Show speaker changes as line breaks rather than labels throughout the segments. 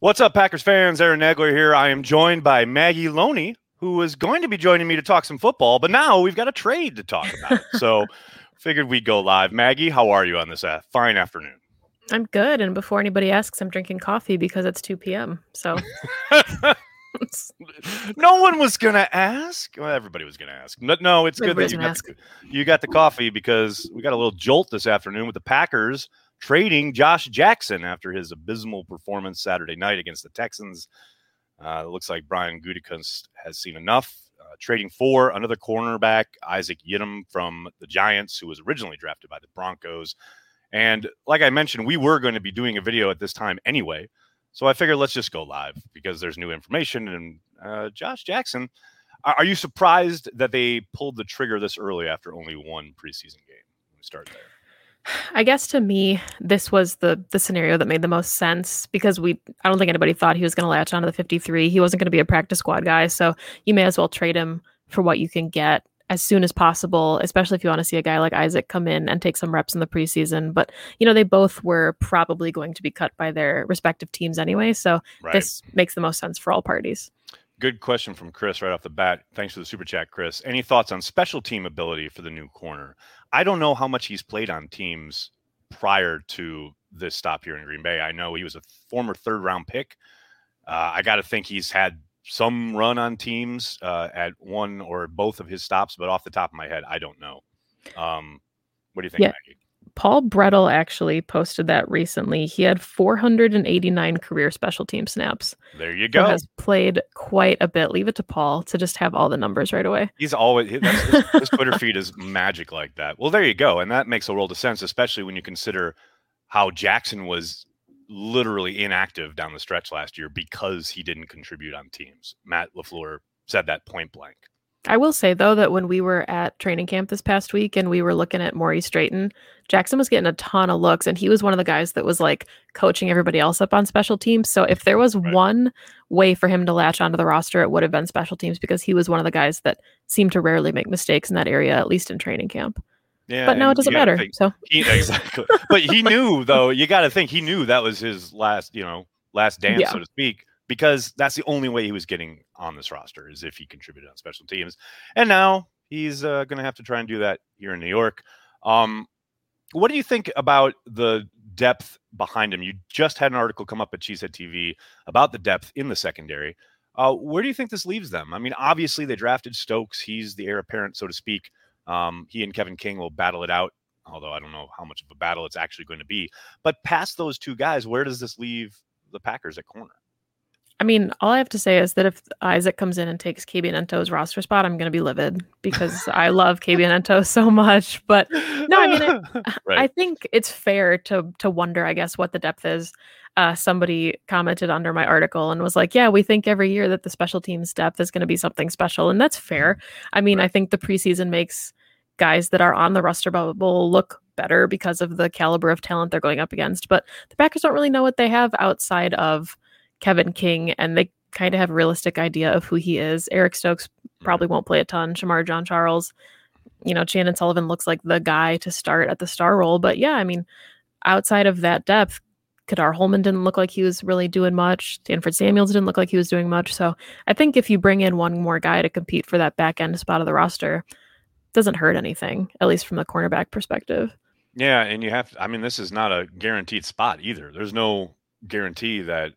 What's up, Packers fans? Aaron Nagler here. I am joined by Maggie Loney, who was going to be joining me to talk some football, but now we've got a trade to talk about. So figured we'd go live. Maggie, how are you on this fine afternoon?
I'm good. And before anybody asks, I'm drinking coffee because it's 2 p.m. So
no one was going to ask. Well, everybody was going to ask. No, it's good that you got the coffee because we got a little jolt this afternoon with the Packers trading Josh Jackson after his abysmal performance Saturday night against the Texans. It looks like Brian Gutekunst has seen enough. Trading for another cornerback, Isaac Yiadom from the Giants, who was originally drafted by the Broncos. And like I mentioned, we were going to be doing a video at this time anyway. So I figured let's just go live because there's new information. And Josh Jackson, are you surprised that they pulled the trigger this early after only one preseason game? Let me start there.
I guess to me, this was the scenario that made the most sense because I don't think anybody thought he was going to latch onto the 53. He wasn't going to be a practice squad guy. So you may as well trade him for what you can get as soon as possible, especially if you want to see a guy like Isaac come in and take some reps in the preseason. But, they both were probably going to be cut by their respective teams anyway. So This makes the most sense for all parties.
Good question from Chris right off the bat. Thanks for the super chat, Chris. Any thoughts on special team ability for the new corner? I don't know how much he's played on teams prior to this stop here in Green Bay. I know he was a former third-round pick. I got to think he's had some run on teams at one or both of his stops, but off the top of my head, I don't know. What do you think, Maggie?
Paul Brettel actually posted that recently. He had 489 career special team snaps.
There you go.
So has played quite a bit. Leave it to Paul to just have all the numbers right away.
He's always his Twitter feed is magic like that. Well, there you go, and that makes a world of sense, especially when you consider how Jackson was literally inactive down the stretch last year because he didn't contribute on teams. Matt LaFleur said that point blank.
I will say, though, that when we were at training camp this past week and we were looking at Maurice Drayton, Jackson was getting a ton of looks, and he was one of the guys that was like coaching everybody else up on special teams. So if there was one way for him to latch onto the roster, it would have been special teams because he was one of the guys that seemed to rarely make mistakes in that area, at least in training camp. Yeah, but now it doesn't matter.
Exactly. But he knew, though, you got to think he knew that was his last dance, so to speak. Because that's the only way he was getting on this roster is if he contributed on special teams. And now he's going to have to try and do that here in New York. What do you think about the depth behind him? You just had an article come up at Cheesehead TV about the depth in the secondary. Where do you think this leaves them? I mean, obviously they drafted Stokes. He's the heir apparent, so to speak. He and Kevin King will battle it out, although I don't know how much of a battle it's actually going to be. But past those two guys, where does this leave the Packers at corner?
I mean, all I have to say is that if Isaac comes in and takes KB Nento's roster spot, I'm going to be livid because I love KB Nento so much. But no, I mean, I think it's fair to wonder, I guess, what the depth is. Somebody commented under my article and was like, yeah, we think every year that the special teams depth is going to be something special. And that's fair. I mean, I think the preseason makes guys that are on the roster bubble look better because of the caliber of talent they're going up against. But the Packers don't really know what they have outside of Kevin King, and they kind of have a realistic idea of who he is. Eric Stokes probably won't play a ton. Shamar John Charles, Chandon Sullivan looks like the guy to start at the star role. But yeah, I mean, outside of that depth, Kadar Holman didn't look like he was really doing much. Stanford Samuels didn't look like he was doing much. So I think if you bring in one more guy to compete for that back end spot of the roster, it doesn't hurt anything, at least from the cornerback perspective.
Yeah, and this is not a guaranteed spot either. There's no guarantee that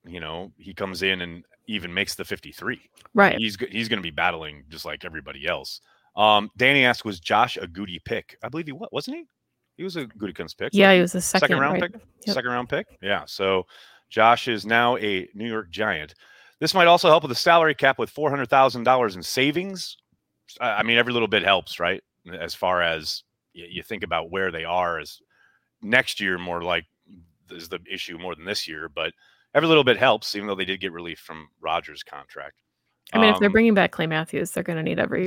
he comes in and even makes the 53.
Right.
He's going to be battling just like everybody else. Danny asked, was Josh a Goody pick? I believe wasn't he? He was a Gutekunst pick.
Yeah, he was a second
round pick. Yep. Second round pick. Yeah. So Josh is now a New York Giant. This might also help with the salary cap with $400,000 in savings. I mean, every little bit helps, right? As far as you think about where they are as next year, more like is the issue more than this year, but every little bit helps, even though they did get relief from Rodgers' contract.
I mean, if they're bringing back Clay Matthews, they're going to need every...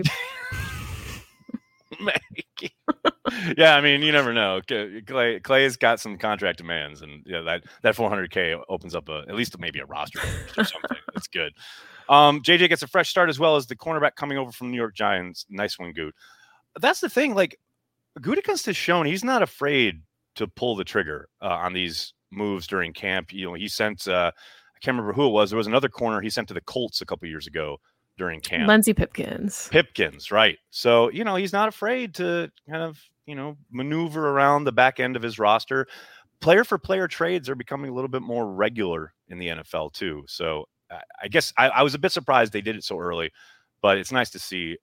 Yeah, I mean, you never know. Clay's got some contract demands, and that $400K opens up at least maybe a roster or something. That's good. JJ gets a fresh start as well as the cornerback coming over from New York Giants. Nice one, Goot. That's the thing. Like, Gutekunst has shown he's not afraid to pull the trigger on these moves during camp. He sent, I I can't remember who it was. There was another corner he sent to the Colts a couple years ago during camp.
Lindsey Pipkins.
Pipkins, right. So, he's not afraid to kind of, maneuver around the back end of his roster. Player for player trades are becoming a little bit more regular in the NFL too. So I guess I was a bit surprised they did it so early, but it's nice to see,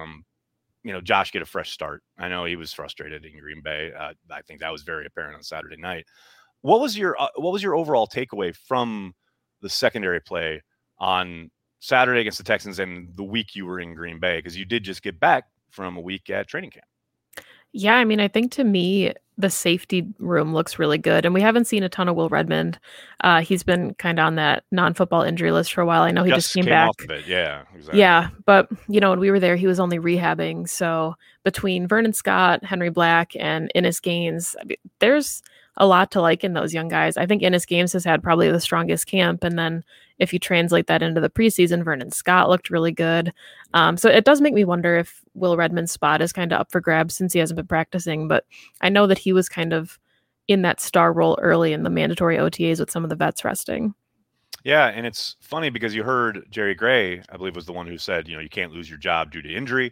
Josh get a fresh start. I know he was frustrated in Green Bay. I think that was very apparent on Saturday night. What was your overall takeaway from the secondary play on Saturday against the Texans and the week you were in Green Bay? Because you did just get back from a week at training camp.
Yeah, I mean, I think to me, the safety room looks really good. And we haven't seen a ton of Will Redmond. He's been kind of on that non-football injury list for a while. I know he just came back.
Off of it. Yeah, exactly.
Yeah, but, when we were there, he was only rehabbing. So between Vernon Scott, Henry Black, and Innis Gaines, there's a lot to like in those young guys. I think Innis Gaines has had probably the strongest camp. And then if you translate that into the preseason, Vernon Scott looked really good. So it does make me wonder if Will Redmond's spot is kind of up for grabs since he hasn't been practicing. But I know that he was kind of in that star role early in the mandatory OTAs with some of the vets resting.
Yeah, and it's funny because you heard Jerry Gray, I believe, was the one who said, you can't lose your job due to injury.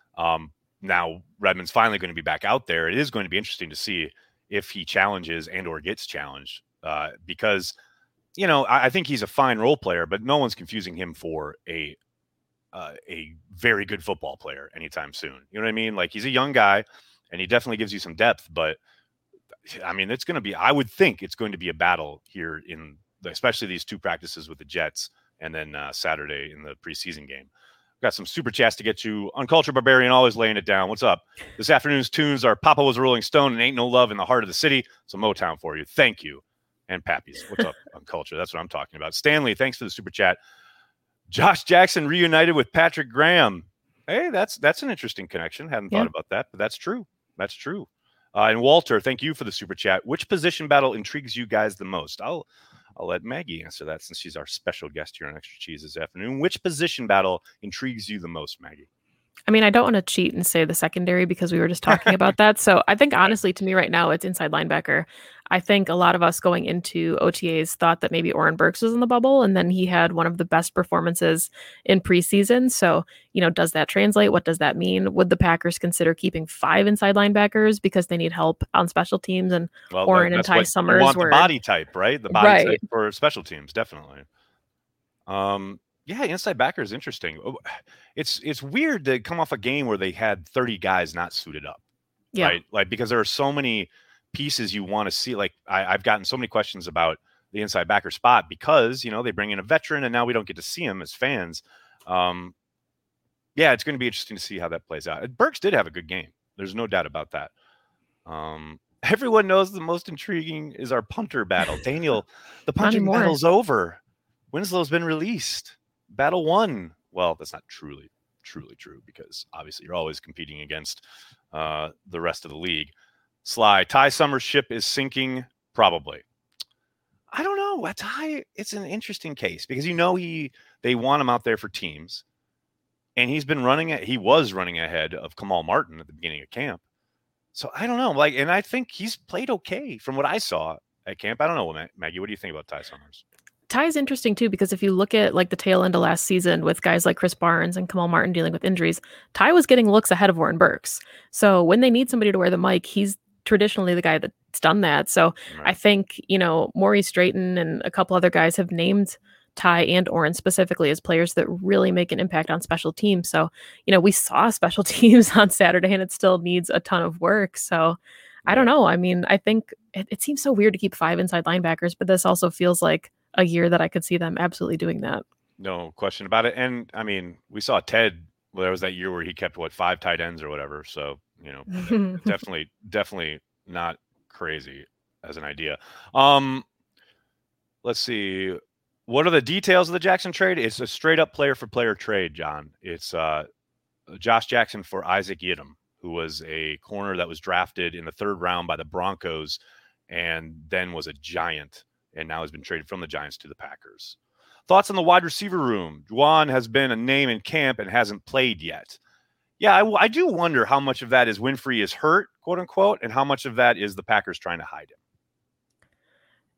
Now Redmond's finally going to be back out there. It is going to be interesting to see if he challenges and or gets challenged because, I think he's a fine role player, but no one's confusing him for a very good football player anytime soon. You know what I mean? Like, he's a young guy and he definitely gives you some depth, but I mean, I would think it's going to be a battle here especially these two practices with the Jets and then Saturday in the preseason game. Got some super chats to get you. Uncultured Barbarian, always laying it down. What's up? This afternoon's tunes are Papa Was a Rolling Stone and Ain't No Love in the Heart of the City. So Motown for you. Thank you. And Pappy's. What's up, Uncultured? That's what I'm talking about. Stanley, thanks for the super chat. Josh Jackson reunited with Patrick Graham. Hey, that's an interesting connection. Hadn't thought about that, but that's true. That's true. And Walter, thank you for the super chat. Which position battle intrigues you guys the most? I'll let Maggie answer that since she's our special guest here on Extra Cheese this afternoon. Which position battle intrigues you the most, Maggie?
I mean, I don't want to cheat and say the secondary because we were just talking about that. So I think, honestly, to me right now, it's inside linebacker. I think a lot of us going into OTAs thought that maybe Oren Burks was in the bubble, and then he had one of the best performances in preseason. So, does that translate? What does that mean? Would the Packers consider keeping 5 inside linebackers because they need help on special teams? And Oren and Ty Summers
want the body type, right? The body type for special teams, definitely. Yeah, inside backer is interesting. It's weird to come off a game where they had 30 guys not suited up.
Yeah.
Right? Like, because there are so many pieces you want to see. Like, I've gotten so many questions about the inside backer spot because, they bring in a veteran and now we don't get to see him as fans. Yeah, it's going to be interesting to see how that plays out. Burks did have a good game. There's no doubt about that. Everyone knows the most intriguing is our punter battle. Daniel, the punting battle's over. Winslow's been released. Battle won. Well, that's not truly true because obviously you're always competing against the rest of the league. Sly, Ty Summers' ship is sinking. Probably. I don't know. Ty, it's an interesting case because they want him out there for teams, and he was running ahead of Kamal Martin at the beginning of camp. So I don't know. And I think he's played okay from what I saw at camp. I don't know, Maggie. What do you think about Ty Summers?
Ty is interesting too because if you look at the tail end of last season with guys like Chris Barnes and Kamal Martin dealing with injuries, Ty was getting looks ahead of Oren Burks. So when they need somebody to wear the mic, he's traditionally the guy that's done that. So right. I think Maurice Drayton and a couple other guys have named Ty and Oren specifically as players that really make an impact on special teams. So we saw special teams on Saturday and it still needs a ton of work. So I don't know. I mean, I think it seems so weird to keep 5 inside linebackers, but this also feels like a year that I could see them absolutely doing that.
No question about it. And I mean, we saw Ted, there was that year where he kept 5 tight ends or whatever. So, definitely not crazy as an idea. Let's see. What are the details of the Jackson trade? It's a straight up player for player trade, John. It's Josh Jackson for Isaac Yiadom, who was a corner that was drafted in the 3rd round by the Broncos and then was a Giant. And now has been traded from the Giants to the Packers. Thoughts on the wide receiver room? Juwan has been a name in camp and hasn't played yet. Yeah, I do wonder how much of that is Winfrey is hurt, quote unquote, and how much of that is the Packers trying to hide him.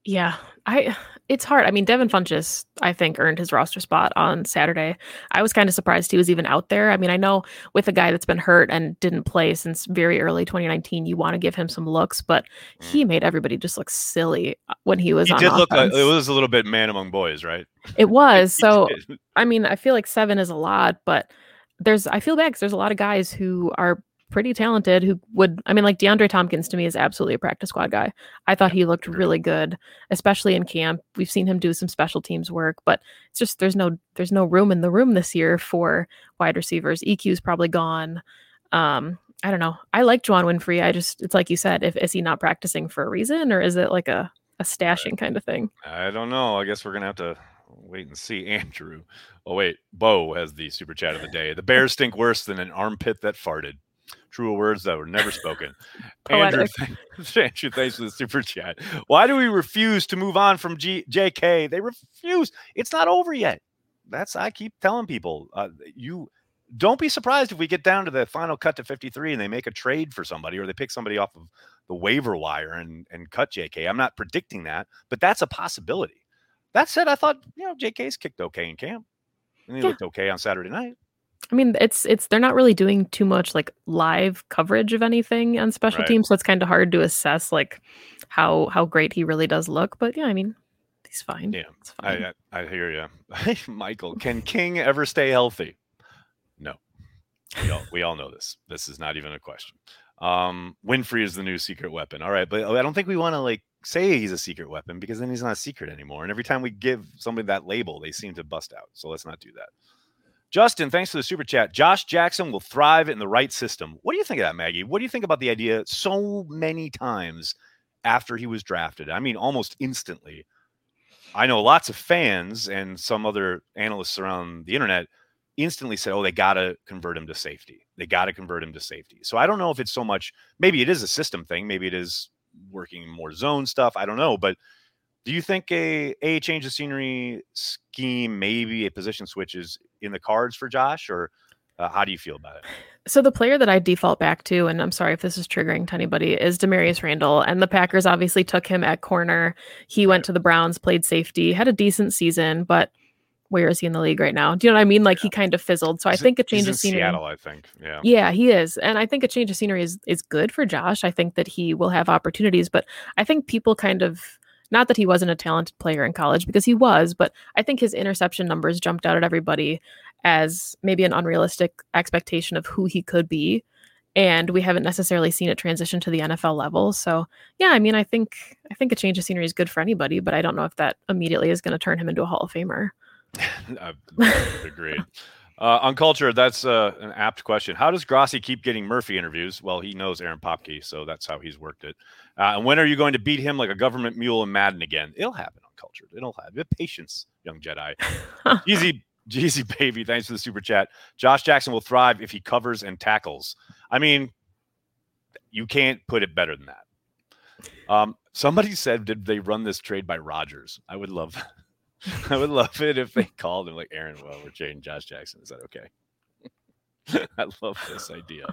Yeah, it's hard. I mean, Devin Funchess, I think, earned his roster spot on Saturday. I was kind of surprised he was even out there. I mean, I know with a guy that's been hurt and didn't play since very early 2019, you want to give him some looks, but he made everybody just look silly when he was on offense.
It was a little bit man among boys, right?
It was. So, I mean, I feel like 7 is a lot, but I feel bad because there's a lot of guys who are pretty talented who would, I mean, like DeAndre Tompkins to me is absolutely a practice squad guy. I thought he looked really good, especially in camp. We've seen him do some special teams work, but it's just there's no room in the room this year for wide receivers. EQ's probably gone. I don't know. I like Juwann Winfree. It's like you said, is he not practicing for a reason, or is it like a stashing kind of thing?
I don't know. I guess we're gonna have to wait and see. Andrew. Oh wait, Bo has the super chat of the day. The Bears stink worse than an armpit that farted. Truer words that were never spoken. Andrew, thanks for the super chat. Why do we refuse to move on from JK? They refuse. It's not over yet. I keep telling people, you don't be surprised if we get down to the final cut to 53 and they make a trade for somebody or they pick somebody off of the waiver wire and cut JK. I'm not predicting that, but that's a possibility. That said, I thought, JK's kicked okay in camp. And he looked okay on Saturday night.
I mean, they're not really doing too much like live coverage of anything on special teams, so it's kind of hard to assess like how great he really does look. But yeah, I mean, he's fine.
Yeah, it's fine. I hear you, Michael. Can King ever stay healthy? No, we all know this. This is not even a question. Winfree is the new secret weapon. All right, but I don't think we want to like say he's a secret weapon because then he's not a secret anymore. And every time we give somebody that label, they seem to bust out. So let's not do that. Justin, thanks for the super chat. Josh Jackson will thrive in the right system. What do you think of that, Maggie? What do you think about the idea so many times after he was drafted? I mean, almost instantly. I know lots of fans and some other analysts around the internet instantly said, they got to convert him to safety. So I don't know if it's so much, maybe it is a system thing. Maybe it is working more zone stuff. I don't know. But do you think a change of scenery scheme, maybe a position switch is in the cards for Josh, or how do you feel about it?
So the player that I default back to, and I'm sorry if this is triggering to anybody, is Demarius Randall. And the Packers obviously took him at corner. He went to the Browns, played safety, had a decent season, but where is he in the league right now? Do you know what I mean? Like he kind of fizzled. So I think a change of scenery.
Seattle, I think. Yeah.
Yeah, he is. And I think a change of scenery is good for Josh. I think that he will have opportunities, but I think people kind of, not that he wasn't a talented player in college, because he was, but I think his interception numbers jumped out at everybody as maybe an unrealistic expectation of who he could be. And we haven't necessarily seen it transition to the NFL level. So yeah, I mean, I think a change of scenery is good for anybody, but I don't know if that immediately is going to turn him into a Hall of Famer.
Agreed. On culture, that's an apt question. How does Grossi keep getting Murphy interviews? Well, he knows Aaron Popke, so that's how he's worked it. And when are you going to beat him like a government mule in Madden again? It'll happen on Culture. It'll happen. Patience, young Jedi. Jeezy baby, thanks for the super chat. Josh Jackson will thrive if he covers and tackles. I mean, you can't put it better than that. Somebody said, did they run this trade by Rodgers? I would love that. I would love it if they called him like, Aaron, well, we're trading Josh Jackson. Is that okay? I love this idea.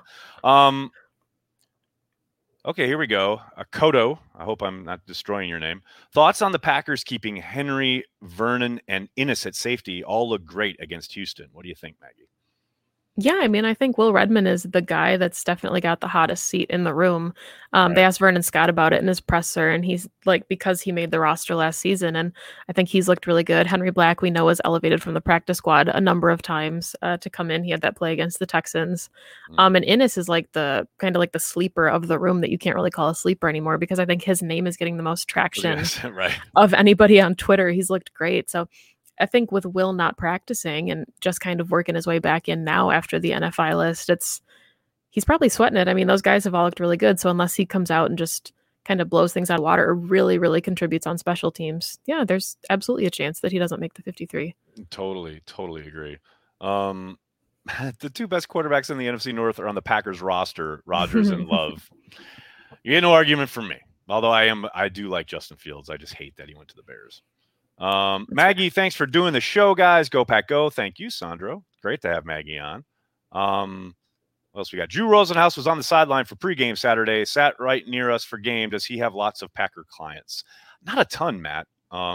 Okay, here we go. Kodo, I hope I'm not destroying your name. Thoughts on the Packers keeping Henry, Vernon, and Innis at safety all look great against Houston. What do you think, Maggie?
Yeah, I mean, I think Will Redmond is the guy that's definitely got the hottest seat in the room. They asked Vernon Scott about it in his presser, and he's like, because he made the roster last season, and I think he's looked really good. Henry Black, we know, was elevated from the practice squad a number of times to come in. He had that play against the Texans. And Innis is like the kind of like the sleeper of the room that you can't really call a sleeper anymore, because I think his name is getting the most traction of anybody on Twitter. He's looked great. So I think with Will not practicing and just kind of working his way back in now after the NFI list, he's probably sweating it. I mean, those guys have all looked really good. So unless he comes out and just kind of blows things out of water or really, really contributes on special teams, yeah, there's absolutely a chance that he doesn't make the 53.
Totally agree. The two best quarterbacks in the NFC North are on the Packers roster, Rodgers and Love. You get no argument from me. Although I do like Justin Fields. I just hate that he went to the Bears. Maggie, thanks for doing the show, guys. Go Pack Go. Thank you, Sandro. Great to have Maggie on. What else we got? Drew Rosenhaus was on the sideline for pregame Saturday, sat right near us for game. Does he have lots of Packer clients? Not a ton, Matt.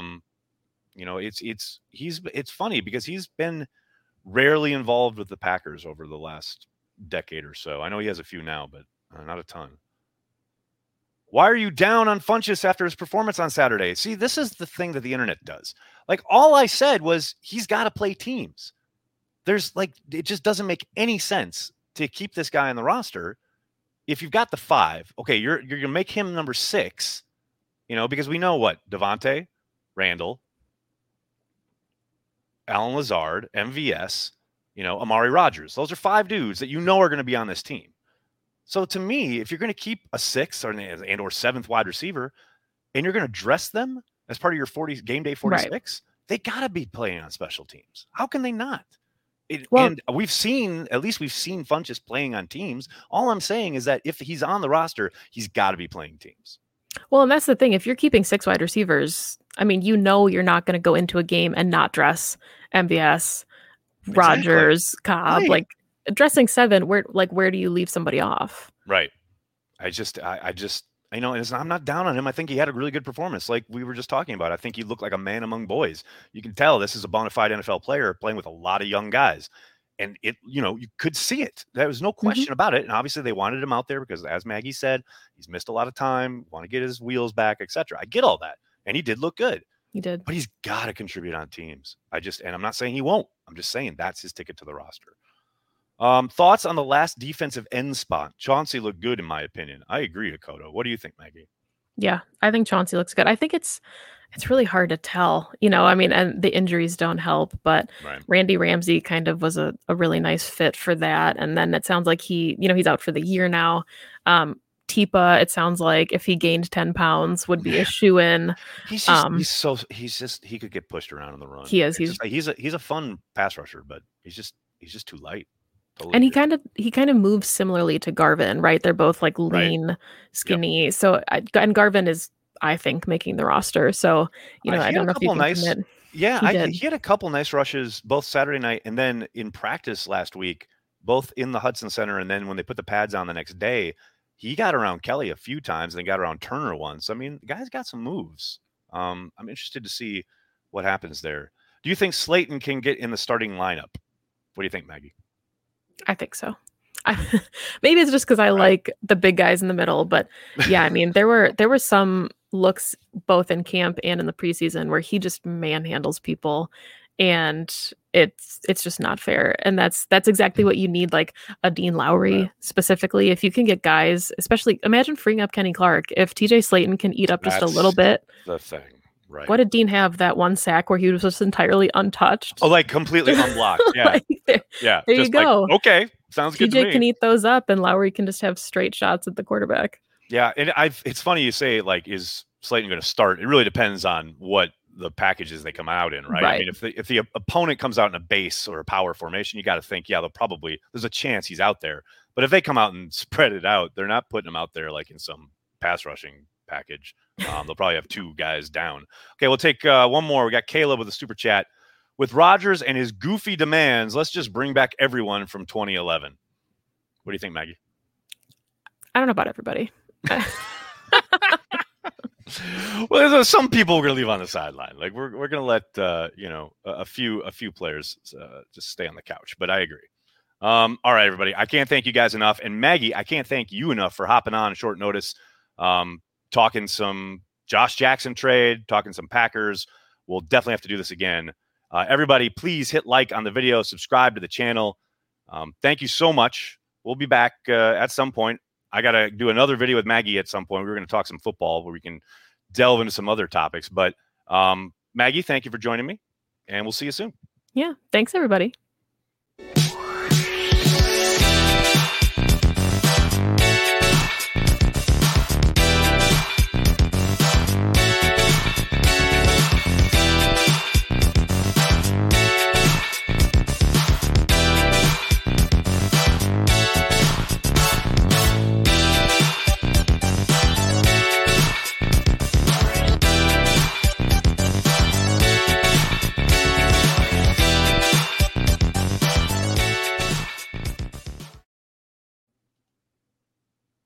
It's funny because he's been rarely involved with the Packers over the last decade or so. I know he has a few now, but not a ton. Why are you down on Funchess after his performance on Saturday? See, this is the thing that the internet does. Like, all I said was he's got to play teams. It just doesn't make any sense to keep this guy on the roster. If you've got the 5, okay, you're going to make him number 6, because we know what Devontae, Randall, Allen Lazard, MVS, Amari Rodgers. Those are 5 dudes that are going to be on this team. So to me, if you're going to keep a 6th or 7th wide receiver, and you're going to dress them as part of your game day 46, right, they got to be playing on special teams. How can they not? And we've seen Funchess playing on teams. All I'm saying is that if he's on the roster, he's got to be playing teams.
Well, and that's the thing. If you're keeping 6 wide receivers, I mean, you're not going to go into a game and not dress MVS, Rodgers, Cobb. Right. Like, dressing 7, where do you leave somebody off?
Right. I'm not down on him. I think he had a really good performance, like we were just talking about. I think he looked like a man among boys. You can tell this is a bona fide NFL player playing with a lot of young guys. And you could see it. There was no question about it. And obviously they wanted him out there because, as Maggie said, he's missed a lot of time, want to get his wheels back, etc. I get all that. And he did look good.
He did.
But he's got to contribute on teams. And I'm not saying he won't. I'm just saying that's his ticket to the roster. Thoughts on the last defensive end spot? Chauncey looked good, in my opinion. I agree, Dakota. What do you think, Maggie?
Yeah, I think Chauncey looks good. I think it's really hard to tell, and the injuries don't help, but right. Randy Ramsey kind of was a really nice fit for that. And then it sounds like he's out for the year now. Tipa, it sounds like if he gained 10 pounds would be a shoe-in.
He could get pushed around on the run.
He is.
He's a fun pass rusher, but he's just too light.
Totally and he kind of moves similarly to Garvin, right? They're both like lean, right, skinny. Yep. So and Garvin is, I think, making the roster. So I don't know if you can commit.
Yeah, he had a couple nice rushes both Saturday night and then in practice last week, both in the Hudson Center, and then when they put the pads on the next day, he got around Kelly a few times and got around Turner once. I mean, the guy's got some moves. I'm interested to see what happens there. Do you think Slayton can get in the starting lineup? What do you think, Maggie?
I think so. Maybe it's just because I like the big guys in the middle, but yeah, I mean, there were some looks both in camp and in the preseason where he just manhandles people, and it's just not fair. And that's exactly what you need, like a Dean Lowry specifically. If you can get guys, especially imagine freeing up Kenny Clark. If TJ Slayton can eat up just a little bit,
the thing. Right.
What did Dean have that one sack where he was just entirely untouched?
Oh, like completely unblocked. Yeah.
There you go.
Like, okay. Sounds good to me.
TJ can eat those up and Lowry can just have straight shots at the quarterback.
Yeah. And it's funny you say, like, is Slayton going to start? It really depends on what the packages they come out in, right? I mean, if the opponent comes out in a base or a power formation, you got to think, there's a chance he's out there. But if they come out and spread it out, they're not putting him out there like in some pass rushing package. They'll probably have 2 guys down. Okay, we'll take one more. We got Caleb with a super chat. With Rodgers and his goofy demands, let's just bring back everyone from 2011. What do you think, Maggie?
I don't know about everybody.
Well, there's some people we're going to leave on the sideline. Like we're going to let a few players just stay on the couch. But I agree. All right, everybody. I can't thank you guys enough, and Maggie, I can't thank you enough for hopping on at short notice. Talking some Josh Jackson trade, talking some Packers. We'll definitely have to do this again. Everybody, please hit like on the video, subscribe to the channel. Thank you so much. We'll be back at some point. I got to do another video with Maggie at some point. We're going to talk some football where we can delve into some other topics. But Maggie, thank you for joining me, and we'll see you soon.
Yeah, thanks, everybody.